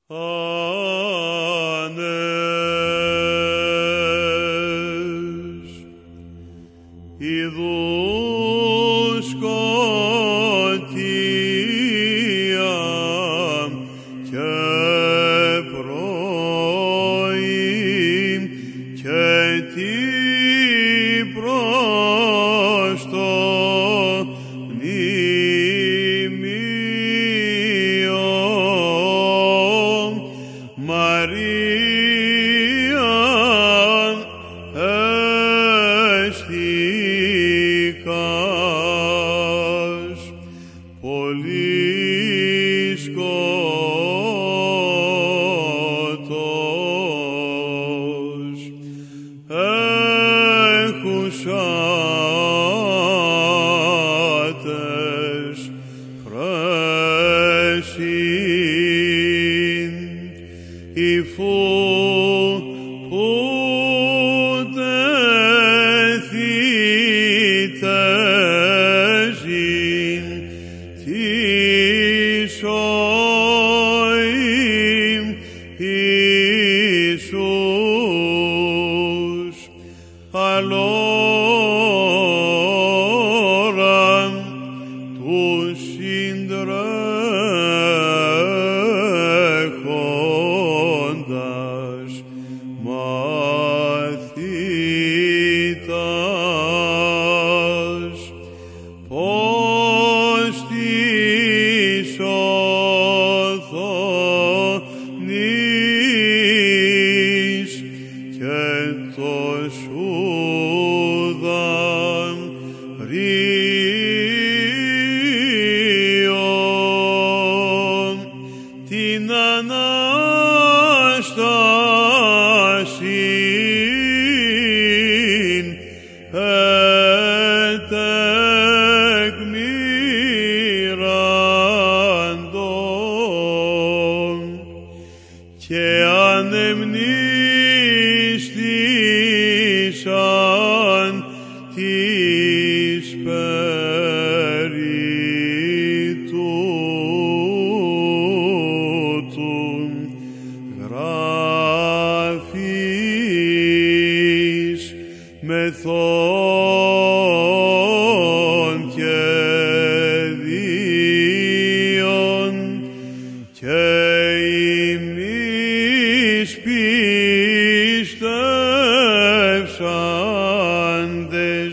Άνες, ιδού σκοτία και πρωί και τι προς το Μαρία εστικάς πολύ σκότος έχουσάτες φρέσιν υφού που τεθήτεζιν της οήμ Ιησούς αλόραν του συντρέχοντας μαθήτας πως της οθόνης και το σούδαν ρίον την Ανάστασιν ετεκμήραντον και ανεμνήστησαν της περί τούτου γραφής μεθόν και δίον και ημείς πιστεύσαντες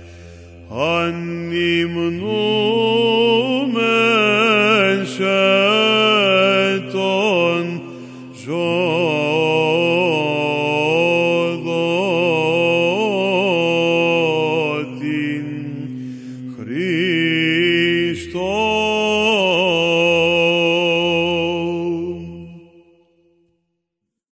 ανυμνούμεν σε τον ζωδότην Χριστόν.